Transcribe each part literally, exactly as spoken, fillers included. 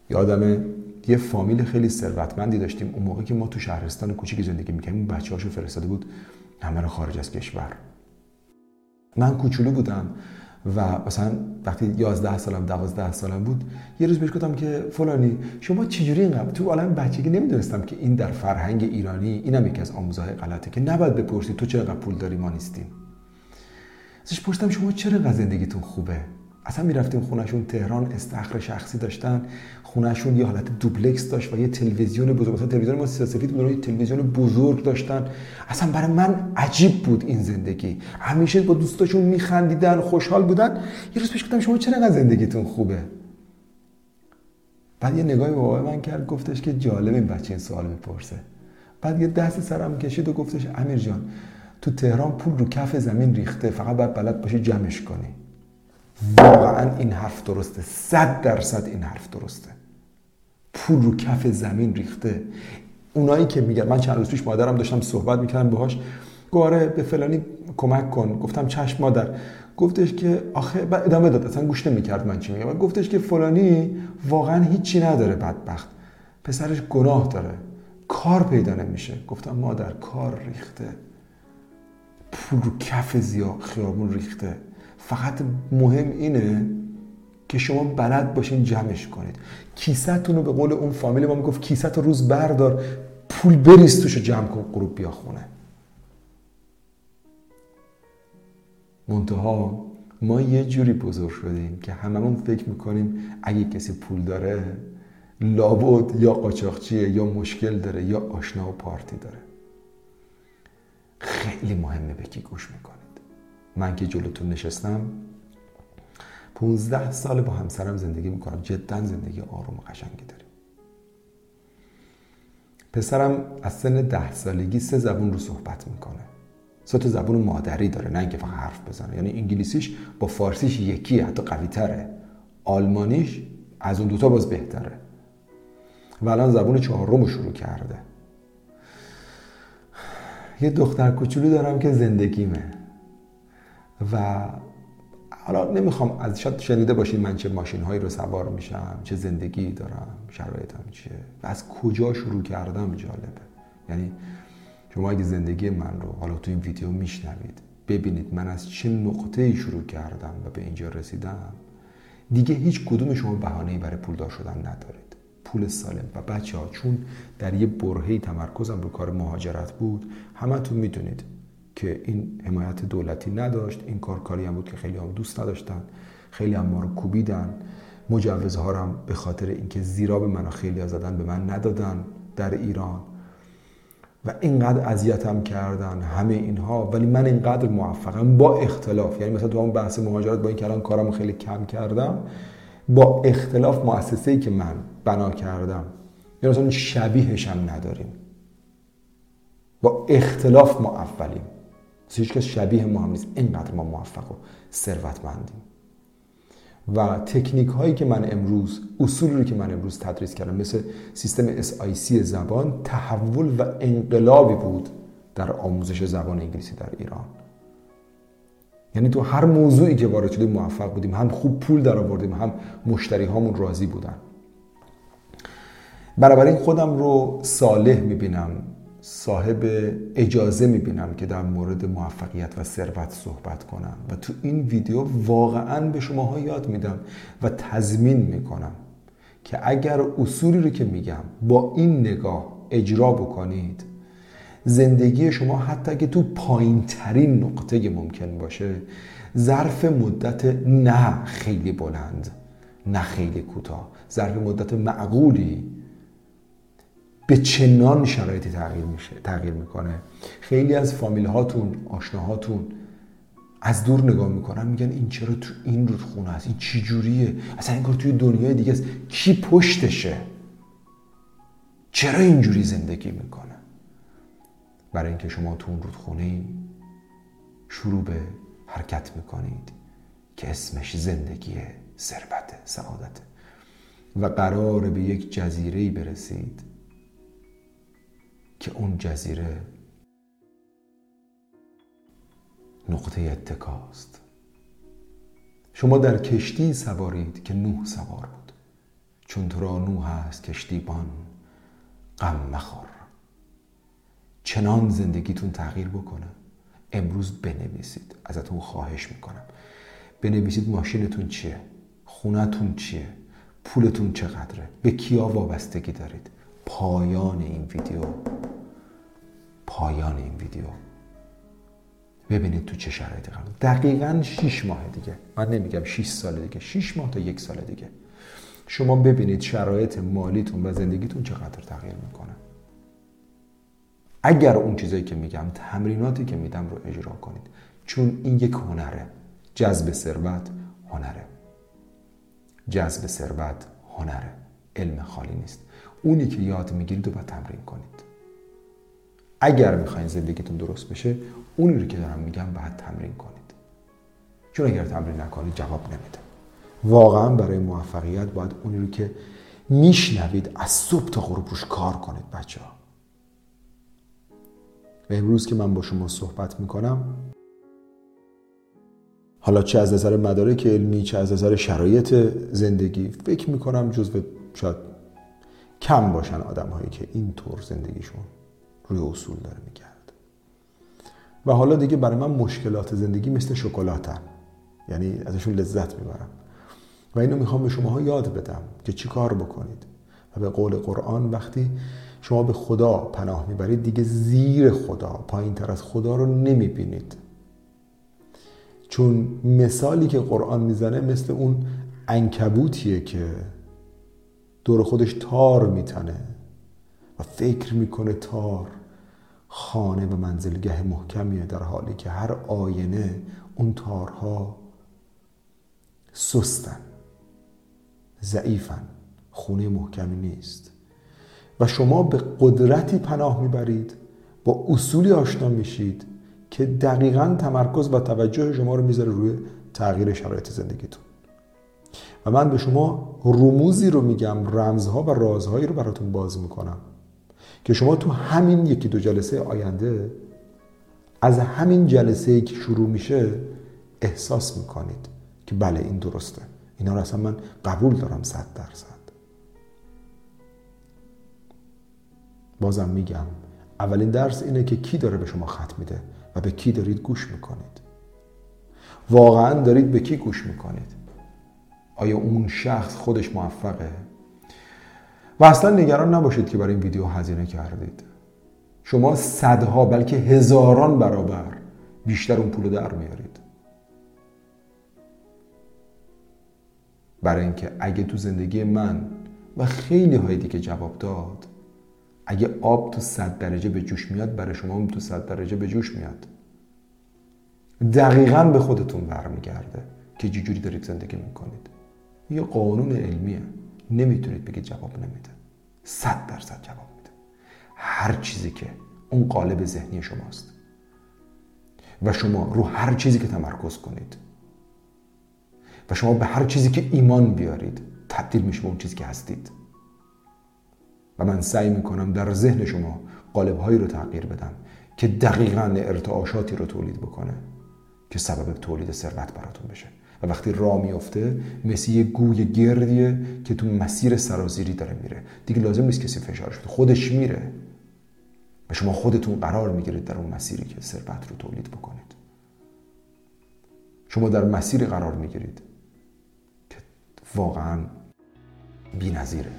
یادمه یه فامیل خیلی ثروتمندی داشتیم اون موقع که ما تو شهرستان کوچیکی زندگی می‌کردیم. بچه‌هاشو فرستاده بود همه رو خارج از کشور. من کوچولو بودم و مثلا وقتی یازده سالم دوازده سالم بود یه روز بهش گفتم که فلانی شما چجوری اینقدر تو عالم بچگی نمیدونستم که این در فرهنگ ایرانی اینم یکی از آموزه‌های غلطه که نباید بپرسی تو چرا پول داری ما نیستیم. ازش پرسیدم شما چرا اینقدر زندگیتون خوبه؟ اصلا میرفتیم خونهشون تهران استخر شخصی داشتن، خونهشون یه حالت دوبلکس داشت و یه تلویزیون بزرگ، مثلا تلویزیون ما سفید بود، یه تلویزیون بزرگ داشتن. اصلا برای من عجیب بود این زندگی. همیشه با دوستاشون میخندیدن، خوشحال بودن. یه روز پیش گفتم شما چرا اینقدر زندگیتون خوبه؟ بعد یه نگاهی به بابا من کرد، گفتش که جالب این بچه این سوال میپرسه. بعد یه دست سرم کشید و گفتش امیر جان تو تهران پول رو کف زمین ریخته، فقط باید بلد باشی جمعش کنی. واقعا این حرف درسته، صد درصد این حرف درسته. پول رو کف زمین ریخته. اونایی که میگن، من چند روز پیش مادرم داشتم صحبت میکردم باهاش، گواره به فلانی کمک کن. گفتم چشم مادر. گفتش که آخه بعد ادامه داد، اصلا گوش نمیکرد من چی میگم. گفتش که فلانی واقعا هیچی نداره، بدبخت، پسرش گناه داره، کار پیدا نمیشه. گفتم مادر کار ریخته، پول رو کف زیا خیابون ریخته، فقط مهم اینه که شما بلد باشین جمعش کنید. کیسه‌تون رو به قول اون فامیل ما میگفت کیسه تو روز بردار، پول بریز توش جمع کن، غروب بیا خونه. منتها ما یه جوری بزرگ شدیم که هممون فکر میکنیم اگه کسی پول داره لابد یا قاچاقچیه یا مشکل داره یا آشنا و پارتی داره. خیلی مهمه به کی گوش میکنید. من که جلوتون نشستم پونزده سال با همسرم زندگی میکنم، جدا زندگی آروم و قشنگی داریم. پسرم از سن ده سالگی سه زبون رو صحبت میکنه. سه تا زبون مادری داره، نه اینکه فقط حرف بزنه. یعنی انگلیسیش با فارسیش یکیه، حتی قوی تره. آلمانیش از اون دوتا باز بهتره. و الان زبون چهارم رو شروع کرده. یه دختر کوچولو دارم که زندگیمه و حالا نمیخوام از شاید شنیده باشید من چه ماشین هایی رو سوار میشم، چه زندگی دارم، شرایطم چیه و از کجا شروع کردم. جالبه. یعنی شما اگه زندگی من رو حالا تو این ویدیو میشنوید ببینید من از چه نقطه‌ای شروع کردم و به اینجا رسیدم، دیگه هیچ کدوم شما بهانه‌ای برای پولدار شدن ندارید. پول سالم. و بچه‌ها چون در یه برهه‌ای تمرکزم رو کار مهاجرت بود، همتون میدونید که این حمایت دولتی نداشت. این کار کاری هم بود که خیلی هم دوست نداشتن، خیلی هم ما رو کوبیدن. مجوزها رو هم به خاطر اینکه زیرا به من خیلی زدن به من ندادن در ایران و اینقدر اذیتم کردن همه اینها. ولی من اینقدر موفقم با اختلاف، یعنی مثلا تو اون بحث مهاجرت با این که الان کارمو خیلی کم کردم، با اختلاف مؤسسه‌ای که من بنا کردم یا مثلا شبیهش هم نداریم. با اختلاف ما اولیم، هیچ کس شبیه ما هم نیست. اینقدر ما موفق و ثروتمندیم. و تکنیک هایی که من امروز، اصولی که من امروز تدریس کردم مثل سیستم اس آی سی زبان، تحول و انقلابی بود در آموزش زبان انگلیسی در ایران. یعنی تو هر موضوعی که وارد شدیم موفق بودیم، هم خوب پول در آوردیم، هم مشتری هامون راضی بودن. بنابراین خودم رو صالح میبینم، صاحب اجازه میبینم که در مورد موفقیت و ثروت صحبت کنم و تو این ویدیو واقعا به شماها یاد میدم و تضمین میکنم که اگر اصولی رو که میگم با این نگاه اجرا بکنید، زندگی شما حتی اگه تو پایین ترین نقطه ممکن باشه، ظرف مدت نه خیلی بلند نه خیلی کوتاه، ظرف مدت معقولی به چنان شرایطی تغییر میشه، تغییر میکنه. خیلی از فامیل هاتون، آشناهاتون از دور نگاه میکنن، میگن این چرا تو این رودخونه است، این چی جوریه، اصلا این کار توی دنیای دیگه است، کی پشتشه، چرا اینجوری زندگی میکنه؟ برای اینکه شما تو اون رودخونه شروع به حرکت میکنید که اسمش زندگیه، ثروت، سعادت و قرار به یک جزیره‌ای برسید که اون جزیره نقطه اتکاست. شما در کشتی سوارید که نوح سوار بود. چون تو را نوح است کشتیبان غم مخور. چنان زندگیتون تغییر بکنه. امروز بنویسید، ازتون خواهش میکنم بنویسید ماشینتون چیه، خونتون چیه، پولتون چقدره، به کیا وابستگی دارید. پایان این ویدیو پایان این ویدیو ببینید تو چه شرایطی قرار. دقیقاً شش ماه دیگه، من نمیگم شش سال دیگه، شش ماه تا یک سال دیگه شما ببینید شرایط مالیتون و زندگیتون چقدر تغییر میکنه. اگر اون چیزایی که میگم، تمریناتی که میدم رو اجرا کنید، چون این یک هنره. جذب ثروت هنره. جذب ثروت هنره. علم خالی نیست. اونی که یاد میگیرید رو باید تمرین کنید. اگر میخواین زندگیتون درست بشه، اونی رو که دارم میگم باید تمرین کنید. چون اگر تمرین نکنید جواب نمیده. واقعا برای موفقیت باید اونی رو که میشنوید از صبح تا غروب روش کار کنید بچه ها. و امروز که من با شما صحبت میکنم، حالا چه از نظر مدارک علمی چه از نظر شرایط زندگی، فکر میکنم جزو شاید کم باشن آدم هایی که اینطور زندگیشون روی اصول داره میگرد. و حالا دیگه برای من مشکلات زندگی مثل شکلاتن، یعنی ازشون لذت میبرم و اینو میخوام به شماها یاد بدم که چی کار بکنید. و به قول قرآن وقتی شما به خدا پناه میبرید دیگه زیر خدا، پایین تر از خدا رو نمیبینید. چون مثالی که قرآن میزنه مثل اون عنکبوتیه که دور خودش تار میتنه و فکر میکنه تار خانه و منزلگاه محکمیه، در حالی که هر آینه اون تارها سستن، ضعیفن، خونه محکمی نیست. و شما به قدرتی پناه میبرید، با اصولی آشنا میشید که دقیقاً تمرکز و توجه شما رو میذاره روی تغییر شرایط زندگیتون. و من به شما رموزی رو میگم، رمزها و رازهایی رو براتون باز میکنم که شما تو همین یکی دو جلسه آینده، از همین جلسه‌ای که شروع میشه احساس میکنید که بله این درسته، اینا رو اصلا من قبول دارم صد درصد. بازم میگم اولین درس اینه که کی داره به شما خط میده و به کی دارید گوش میکنید. واقعا دارید به کی گوش میکنید؟ آیا اون شخص خودش موفقه؟ و اصلا نگران نباشید که برای این ویدیو هزینه کردید. شما صدها بلکه هزاران برابر بیشتر اون پولو در میارید. برای اینکه اگه تو زندگی من و خیلی های دیگه جواب داد، اگه آب تو صد درجه به جوش میاد، برای شما هم تو صد درجه به جوش میاد. دقیقاً به خودتون برمیگرده که چه جوری دارید زندگی میکنید. یه قانون علمیه، نمیتونید بگید جواب نمیده. صد درصد جواب میده. هر چیزی که اون قالب ذهنی شماست و شما رو هر چیزی که تمرکز کنید و شما به هر چیزی که ایمان بیارید، تبدیل میشه به اون چیزی که هستید. و من سعی میکنم در ذهن شما قالب‌هایی رو تغییر بدم که دقیقاً ارتعاشاتی رو تولید بکنه که سبب تولید ثروت براتون بشه. و وقتی راه میفته مثل یه گوی گردیه که تو مسیر سرازیری داره میره، دیگه لازم نیست کسی فشارش بده، خودش میره و شما خودتون قرار میگیرید در اون مسیری که ثروت رو تولید بکنید. شما در مسیری قرار میگیرید که واقعاً بی‌نظیره.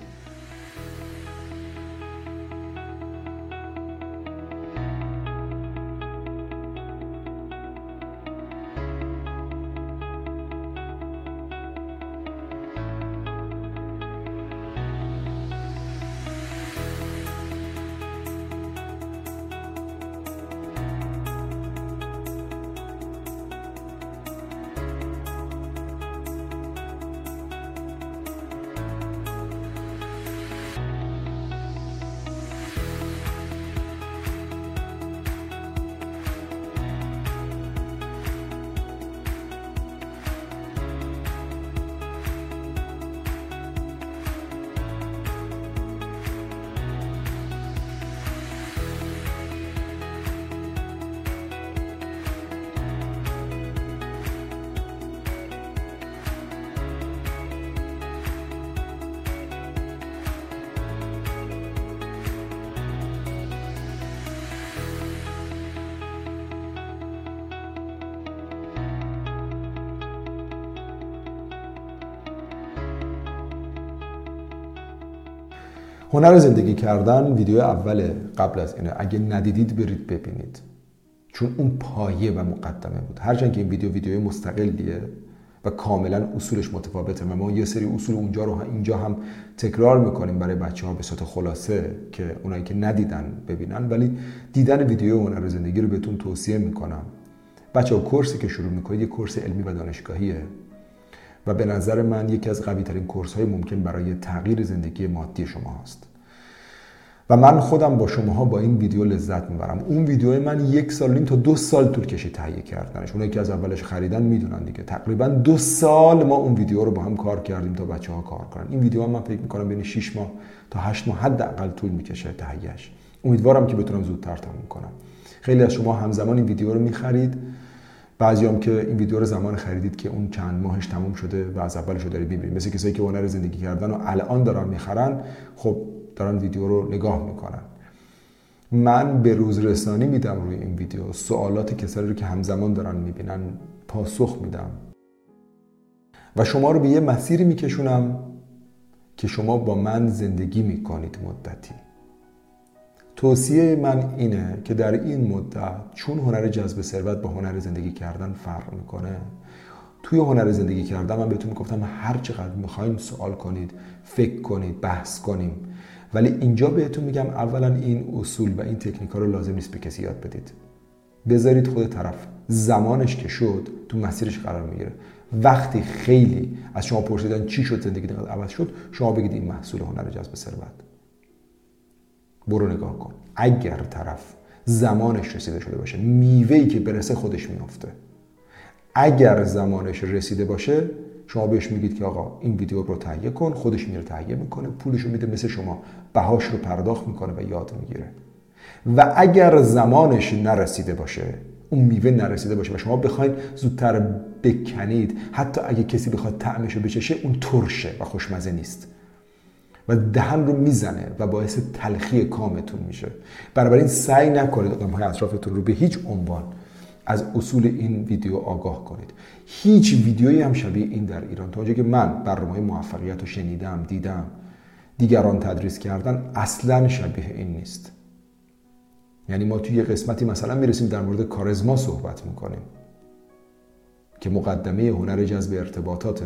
هنر زندگی کردن ویدیو اول قبل از اینه، اگه ندیدید برید ببینید، چون اون پایه و مقدمه بود. هرچند که این ویدیو ویدیوی مستقلیه و کاملا اصولش متفاوته و ما یه سری اصول اونجا رو اینجا هم تکرار میکنیم برای بچه‌ها به صورت خلاصه که اونایی که ندیدن ببینن، ولی دیدن ویدیو هنر زندگی رو بهتون توصیه میکنم. بچه‌ها کورسی که شروع میکنید یه کورس علمی و دانشگاهیه و به نظر من یکی از قوی ترین کورس های ممکن برای تغییر زندگی مادی شما هست و من خودم با شماها با این ویدیو لذت میبرم. اون ویدیو من یک سال نیم تا دو سال طول کشید تهیه کردنش. اونایی که از اولش خریدن میدونن دیگه، تقریبا دو سال ما اون ویدیو رو با هم کار کردیم تا بچه‌ها کار کنن. این ویدیو هم من فکر میکنم بین شش ماه تا هشت ماه حداقل طول میکشه تهیهش. امیدوارم که بتونم زودتر تموم کنم. خیلی از شما همزمان این ویدیو رو میخرید، بعضیام که این ویدیو رو زمان خریدید که اون چند ماهش تموم شده و از اولش رو دارید میبینید. مثل کسایی که هنر زندگی کردن و الان دارن میخرن، خب دارن ویدیو رو نگاه میکنن. من به روز رسانی میدم روی این ویدیو، سوالات کسایی رو که همزمان دارن میبینن پاسخ میدم و شما رو به یه مسیری میکشونم که شما با من زندگی میکنید مدتی. توصیه من اینه که در این مدت، چون هنر جذب ثروت با هنر زندگی کردن فرق میکنه، توی هنر زندگی کردن من بهتون میگفتم هر چقدر میخواین سوال کنید، فکر کنید، بحث کنیم، ولی اینجا بهتون میگم اولا این اصول و این تکنیک‌ها رو لازم نیست به کسی یاد بدید. بذارید خود طرف زمانش که شد تو مسیرش قرار میگیره. وقتی خیلی از شما پرسیدن چی شد زندگی دقیقاً عوض شد، شما بگید این محصول هنر جذب ثروت. برو نگاه کن. اگر طرف زمانش رسیده شده باشه، میوه‌ای که برسه خودش میافته. اگر زمانش رسیده باشه، شما بهش میگید که آقا این ویدیو رو تهیه کن، خودش میره تهیه میکنه، پولش رو میده مثل شما، بهاش رو پرداخت میکنه و یاد میگیره. و اگر زمانش نرسیده باشه، اون میوه نرسیده باشه و شما بخواید زودتر بکنید، حتی اگه کسی بخواد طعمش رو بچشه، اون ترشه و خوشمزه نیست و دهن رو میزنه و باعث تلخی کامتون میشه. بنابراین سعی نکنید آدم‌های اطرافتون رو به هیچ عنوان از اصول این ویدیو آگاه کنید. هیچ ویدیویی هم شبیه این در ایران، تا اونجایی که من برنامه‌های موفقیت رو شنیدم، دیدم، دیگران تدریس کردن، اصلاً شبیه این نیست. یعنی ما توی یه قسمتی مثلا میرسیم در مورد کاریزما صحبت میکنیم که مقدمه هنر جذب ارتباطاته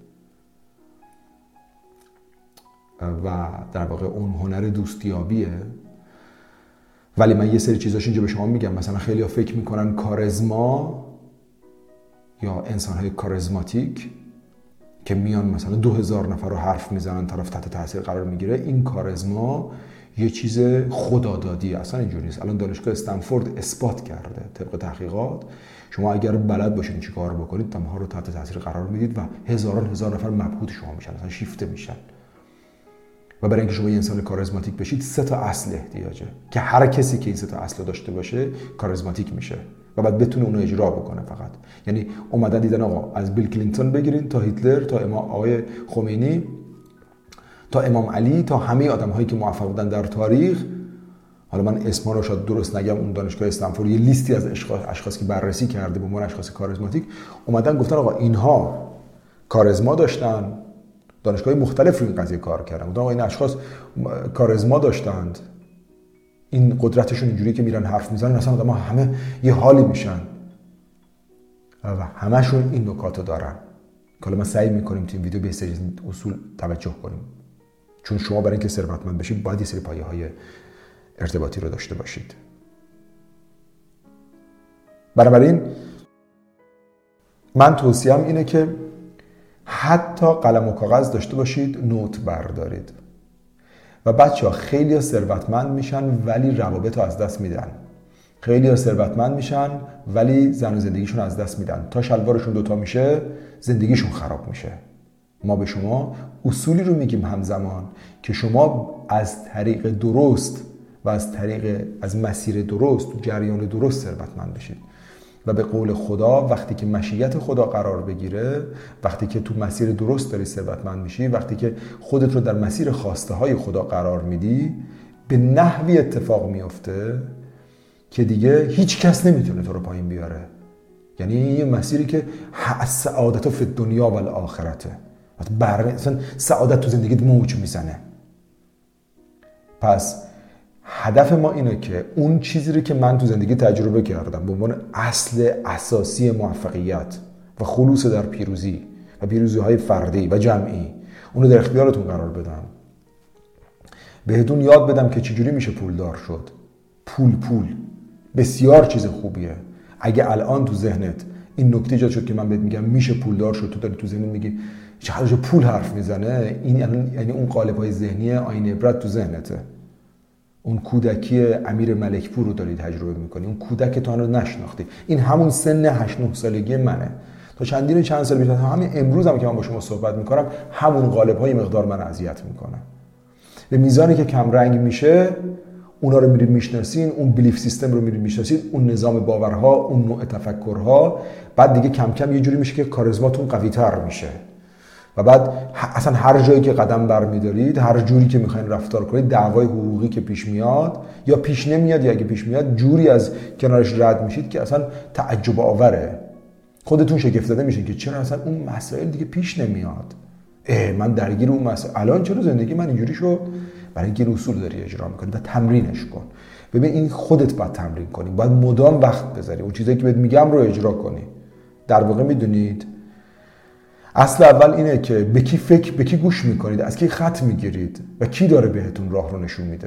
و در واقع اون هنر دوستیابیه، ولی من یه سری چیزاش اینجا به شما میگم. مثلا خیلی ها فکر میکنن کاریزما یا انسان‌های کاریزماتیک که میان مثلا دو هزار نفر رو حرف میزنن، طرف تحت تاثیر قرار میگیره، این کاریزما یه چیز خدادادیه. اصلا اینجوری نیست. الان دانشگاه استنفورد اثبات کرده طبق تحقیقات شما اگر بلد باشین چی کار بکنید، تمها رو تحت تاثیر قرار میدید و هزاران هزار نفر مبهوت شما میشن، اصلا شیفته میشن. و برای اینکه شما یه انسان کاریزماتیک بشید، سه تا اصل احتیاجه که هر کسی که این سه تا اصل داشته باشه کاریزماتیک میشه و بعد بتونه اونو اجرا بکنه. فقط یعنی اومدن دیدن آقا از بیل کلینتون بگیرین تا هیتلر تا امام آقای خمینی تا امام علی تا همه آدم‌هایی که موفق بودن در تاریخ، حالا من اسما رو شاید درست نگم، اون دانشگاه استنفورد یه لیستی از اشخاص که بررسی کرده به عنوان اشخاص کاریزماتیک، اومدن گفتن آقا اینها کاریزما داشتن. دانشگاه مختلف رو این قضیه کار کردن، گفتن آقا این اشخاص کاریزما داشتند، این قدرتشون اینجوری که میرن حرف میزنن اصلا آدم‌ها همه یه حالی میشن و همشون این نکاتو دارن. حالا ما سعی میکنیم تو این ویدیو به سری اصول توجه کنیم، چون شما برای اینکه ثروتمند بشید باید یه سری پایه‌های ارتباطی رو داشته باشید. بنابراین من توصیه‌ام اینه که حتی قلم و کاغذ داشته باشید، نوت بردارید. و بچه‌ها خیلی ها ثروتمند میشن ولی روابط رو از دست میدن. خیلی ها ثروتمند میشن ولی زن و زندگیشون از دست میدن. تا شلوارشون دوتا میشه زندگیشون خراب میشه. ما به شما اصولی رو میگیم همزمان که شما از طریق درست و از طریق از مسیر درست، جریان درست ثروتمند بشید. و به قول خدا وقتی که مشیت خدا قرار بگیره، وقتی که تو مسیر درست داری ثروتمند میشی، وقتی که خودت رو در مسیر خواسته های خدا قرار میدی، به نحوی اتفاق میفته که دیگه هیچ کس نمیتونه تو رو پایین بیاره. یعنی یه مسیری که سعادت فی الدنیا و الاخرته، اصلا سعادت تو زندگیت موج میزنه. پس هدف ما اینه که اون چیزی رو که من تو زندگی تجربه کردم به عنوان اصل اساسی موفقیت و خلوص در پیروزی و پیروزی‌های فردی و جمعی، اون رو در اختیارتون قرار بدم. بهتون یاد بدم که چجوری میشه پولدار شد. پول پول بسیار چیز خوبیه. اگه الان تو ذهنت این نکته ایجاد شد که من بهت میگم میشه پولدار شد، تو داری تو ذهنت میگی چقدر پول حرف میزنه، این یعنی اون قالب‌های ذهنی آینه عبرت تو ذهنته. اون کودکی امیر ملکپور رو داری تجربه میکنی، اون کودک تو رو نشناختی. این همون سن هشت نه سالگی منه. تا چندین چند سال پیش، همین امروز هم که من با شما صحبت میکنم، همون قالب‌های مقدار من اذیت میکنه. به میزانی که کم رنگ میشه، اونا رو میرید میشناسین، اون بیلیف سیستم رو میرید میشناسید، اون نظام باورها، اون نوع تفکرها، بعد دیگه کم کم یه جوری میشه که کاریزماتون قوی‌تر میشه. و بعد اصلا هر جایی که قدم برمیدارید، هر جوری که میخواین رفتار کنید، دعوای حقوقی که پیش میاد یا پیش نمیاد، یا اگه پیش میاد جوری از کنارش رد میشید که اصلا تعجب آوره. خودتون شگفت زده میشین که چرا اصلا اون مسائل دیگه پیش نمیاد. اه من درگیر اون مسائل، الان چرا زندگی من اینجوری شد؟ برای اینکه این اصول داری اجرا میکنی و تمرینش کن. ببین این خودت باید تمرین کنی، باید مدام وقت بذاری اون چیزایی که بهت میگم رو اجرا کنی. در واقع میدونید اصل اول اینه که به کی فکر، به کی گوش میکنید، از کی خط میگیرید و کی داره بهتون راه رو نشون میده.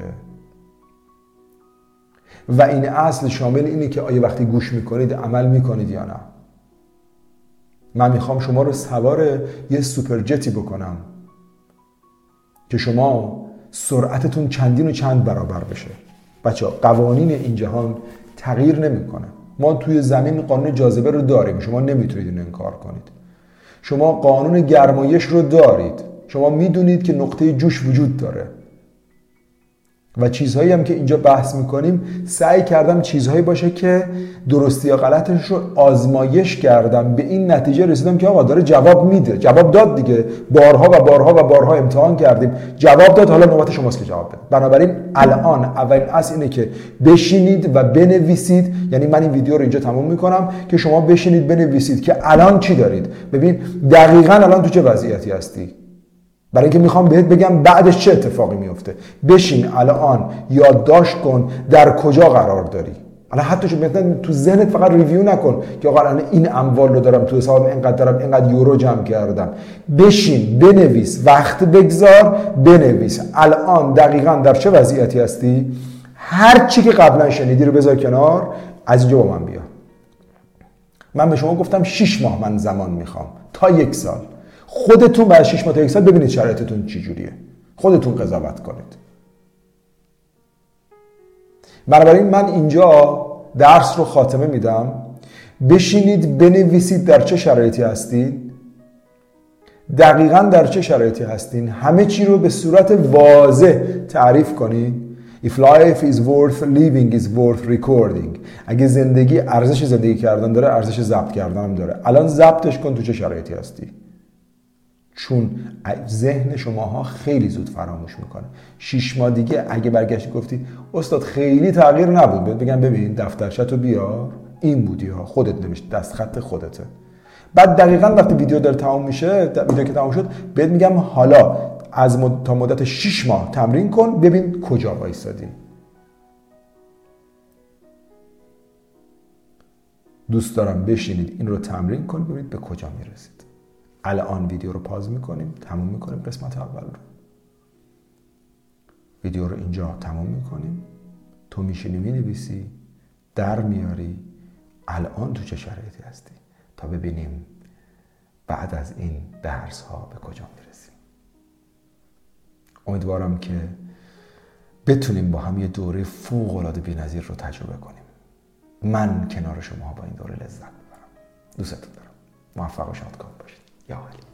و این اصل شامل اینه که آیا وقتی گوش میکنید عمل میکنید یا نه. من میخوام شما رو سوار یه سوپر جتی بکنم که شما سرعتتون چندین و چند برابر بشه. بچه ها قوانین این جهان تغییر نمیکنه. ما توی زمین قانون جاذبه رو داریم، شما نمیتونید اینو انکار کنید. شما قانون گرمایش رو دارید، شما میدونید که نقطه جوش وجود داره. و چیزهایی هم که اینجا بحث میکنیم سعی کردم چیزهایی باشه که درستی یا غلطش رو آزمایش کردم، به این نتیجه رسیدم که آقا داره جواب میده. جواب داد دیگه، بارها و بارها و بارها امتحان کردیم، جواب داد، حالا نوبت شماست که جواب بده. بنابراین الان اولین اصل اینه که بشینید و بنویسید. یعنی من این ویدیو رو اینجا تموم میکنم که شما بشینید بنویسید که الان چی دارید. ببین دقیقاً الان تو چه وضعیتی هستی، برای اینکه میخوام بهت بگم بعدش چه اتفاقی میفته. بشین الان یادداشت کن در کجا قرار داری. الان حتی شو مثلا تو ذهنت فقط ریویو نکن که آقا الان این اموال رو دارم تو حسابم، اینقدر دارم، اینقدر یورو جمع کردم. بشین بنویس، وقت بگذار بنویس الان دقیقاً در چه وضعیتی هستی. هر چی که قبلا شنیدی رو بذار کنار، از اینجا با من بیا. من به شما گفتم شش ماه من زمان میخوام تا یک سال. خودتون بعد شش ماه تا یک سال ببینید شرایطتون چی جوریه، خودتون قضاوت کنید. بنابراین من اینجا درس رو خاتمه میدم. بشینید بنویسید در چه شرایطی هستید، دقیقاً در چه شرایطی هستین، همه چی رو به صورت واضح تعریف کنید. If life is worth living is worth recording. اگه زندگی ارزش زندگی کردن داره، ارزش ضبط کردن هم داره. الان ضبطش کن تو چه شرایطی هستی، چون ذهن شماها خیلی زود فراموش میکنه. شش ماه دیگه اگه برگشتی گفتی استاد خیلی تغییر نبود، بهت بگم ببین دفترچه‌تو بیار، این بودی ها، خودت نوشت، دست خط خودته. بعد دقیقاً وقتی ویدیو داره تمام میشه، ویدیو که تمام شد، بهت میگم حالا از مد... تا مدت شش ماه تمرین کن، ببین کجا وایسادی. دوست دارم بشینید این رو تمرین کنید، ببینید به کجا میرسید. الان ویدیو رو پاز میکنیم، تموم میکنیم قسمت اول رو. ویدیو رو اینجا تموم میکنیم. تو میشینی مینویسی، در میاری الان تو چه شرایطی هستی، تا ببینیم بعد از این درس ها به کجا میرسیم. امیدوارم که بتونیم با هم یه دوره فوق العاده بی‌نظیر رو تجربه کنیم. من کنار شما با این دوره لذت میبرم. دوستتون دارم. موفق و شادکام باشید. یا علی.